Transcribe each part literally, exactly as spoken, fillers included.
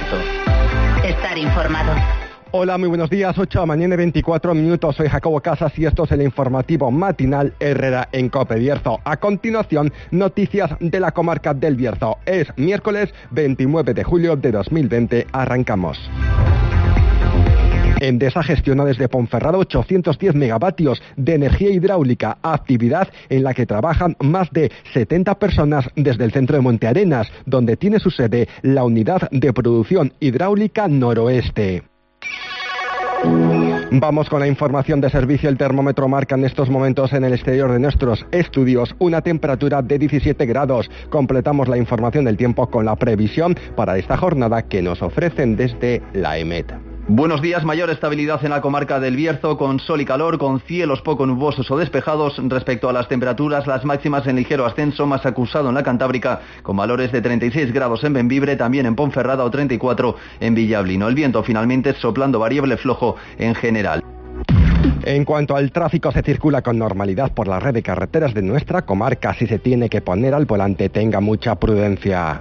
Bierzo. Estar informado. Hola, muy buenos días, ocho de la mañana y veinticuatro minutos, soy Jacobo Casas y esto es el informativo matinal Herrera en COPE Bierzo. A continuación, noticias de la comarca del Bierzo. Es miércoles veintinueve de julio de dos mil veinte, arrancamos. Endesa gestiona desde Ponferrada ochocientos diez megavatios de energía hidráulica, actividad en la que trabajan más de setenta personas desde el centro de Montearenas, donde tiene su sede la unidad de producción hidráulica noroeste. Vamos con la información de servicio. El termómetro marca en estos momentos en el exterior de nuestros estudios una temperatura de diecisiete grados. Completamos la información del tiempo con la previsión para esta jornada que nos ofrecen desde la EMET. Buenos días, mayor estabilidad en la comarca del Bierzo, con sol y calor, con cielos poco nubosos o despejados. Respecto a las temperaturas, las máximas en ligero ascenso, más acusado en la Cantábrica, con valores de treinta y seis grados en Bembibre, también en Ponferrada, o treinta y cuatro en Villablino. El viento finalmente soplando variable flojo en general. En cuanto al tráfico, se circula con normalidad por la red de carreteras de nuestra comarca. Si se tiene que poner al volante, tenga mucha prudencia.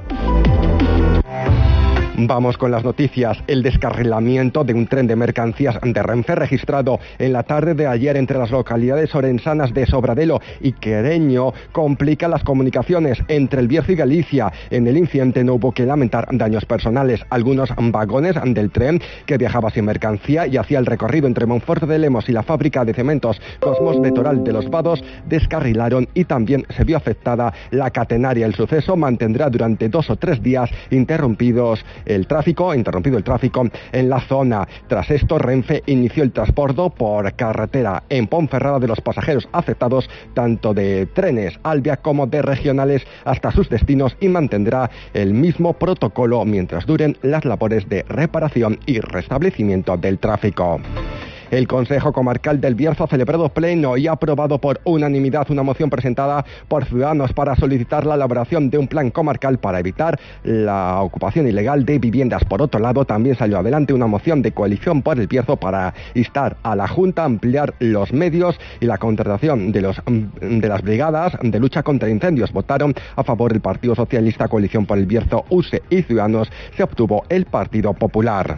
Vamos con las noticias. El descarrilamiento de un tren de mercancías de Renfe registrado en la tarde de ayer entre las localidades orensanas de Sobradelo y Quereño complica las comunicaciones entre el Bierzo y Galicia. En el incidente no hubo que lamentar daños personales. Algunos vagones del tren que viajaba sin mercancía y hacía el recorrido entre Monforte de Lemos y la fábrica de cementos Cosmos de Toral de los Vados descarrilaron y también se vio afectada la catenaria. El suceso mantendrá durante dos o tres días interrumpidos el tráfico, interrumpido el tráfico en la zona. Tras esto, Renfe inició el transporte por carretera en Ponferrada de los pasajeros afectados, tanto de trenes Alvia como de regionales, hasta sus destinos, y mantendrá el mismo protocolo mientras duren las labores de reparación y restablecimiento del tráfico. El Consejo Comarcal del Bierzo ha celebrado pleno y ha aprobado por unanimidad una moción presentada por Ciudadanos para solicitar la elaboración de un plan comarcal para evitar la ocupación ilegal de viviendas. Por otro lado, también salió adelante una moción de coalición por el Bierzo para instar a la Junta a ampliar los medios y la contratación de, los, de las brigadas de lucha contra incendios. Votaron a favor el Partido Socialista, Coalición por el Bierzo, U S E y Ciudadanos. Se obtuvo el Partido Popular.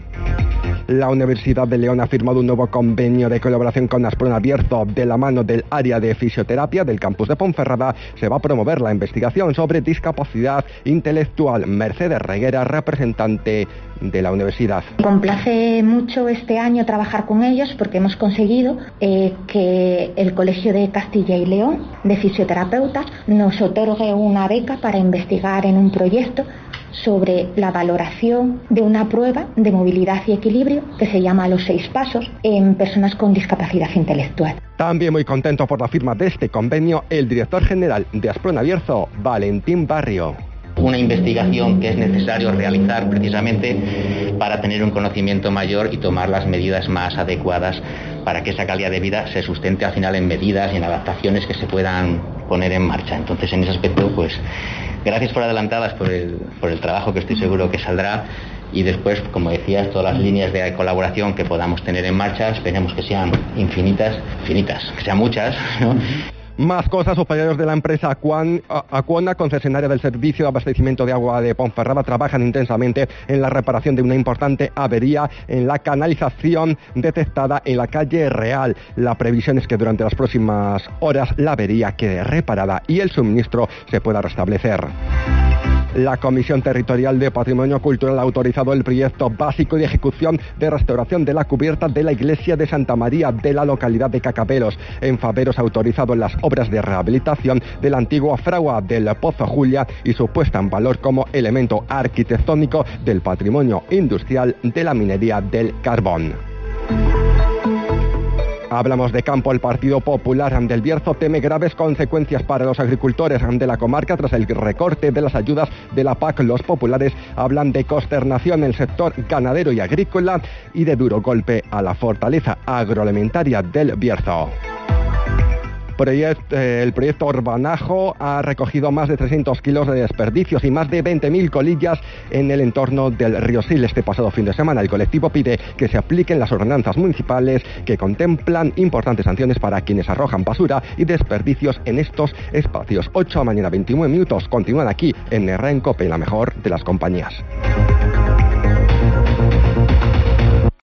La Universidad de León ha firmado un nuevo convenio de colaboración con Asprona Bierzo. De la mano del área de fisioterapia del campus de Ponferrada se va a promover la investigación sobre discapacidad intelectual. Mercedes Reguera, representante de la universidad. Me complace mucho este año trabajar con ellos porque hemos conseguido eh, que el Colegio de Castilla y León de fisioterapeutas nos otorgue una beca para investigar en un proyecto sobre la valoración de una prueba de movilidad y equilibrio que se llama Los Seis Pasos en personas con discapacidad intelectual. También muy contento por la firma de este convenio el director general de Asprona Bierzo, Valentín Barrio. Una investigación que es necesario realizar precisamente para tener un conocimiento mayor y tomar las medidas más adecuadas para que esa calidad de vida se sustente al final en medidas y en adaptaciones que se puedan poner en marcha. Entonces, en ese aspecto, pues gracias por adelantadas por el, por el trabajo que estoy seguro que saldrá, y después, como decías, todas las líneas de colaboración que podamos tener en marcha, esperemos que sean infinitas, infinitas, que sean muchas, ¿no? Más cosas. Operarios de la empresa Aquan, Aquona, concesionaria del servicio de abastecimiento de agua de Ponferrada, trabajan intensamente en la reparación de una importante avería en la canalización detectada en la calle Real. La previsión es que durante las próximas horas la avería quede reparada y el suministro se pueda restablecer. La Comisión Territorial de Patrimonio Cultural ha autorizado el proyecto básico de ejecución de restauración de la cubierta de la iglesia de Santa María de la localidad de Cacabelos. En Faveros ha autorizado las obras de rehabilitación de la antigua fragua del Pozo Julia y su puesta en valor como elemento arquitectónico del patrimonio industrial de la minería del carbón. Hablamos de campo. El Partido Popular del Bierzo teme graves consecuencias para los agricultores de la comarca tras el recorte de las ayudas de la P A C. Los populares hablan de consternación en el sector ganadero y agrícola y de duro golpe a la fortaleza agroalimentaria del Bierzo. Proyecto, eh, el proyecto Orbanajo ha recogido más de trescientos kilos de desperdicios y más de veinte mil colillas en el entorno del río Sil. Este pasado fin de semana el colectivo pide que se apliquen las ordenanzas municipales que contemplan importantes sanciones para quienes arrojan basura y desperdicios en estos espacios. ocho de la mañana, veintinueve minutos. Continúan aquí en Herrera en COPE, la mejor de las compañías.